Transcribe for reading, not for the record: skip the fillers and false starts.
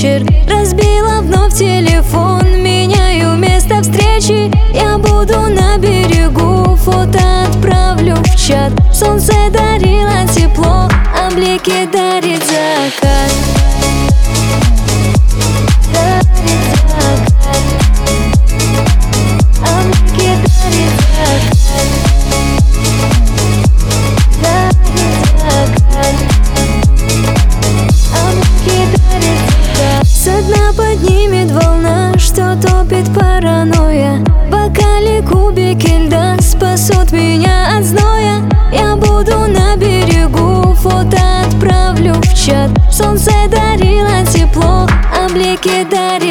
вечер. Разбила вновь телефон, меняю место встречи. Я буду на берегу, фото отправлю в чат. Солнце дарило тепло, а блики дарит закат. Со дна поднимет волна, что топит паранойя. В бокале кубики льда спасут меня от зноя. Я буду на берегу, фото отправлю в чат. Солнце дарило тепло, а блики дарят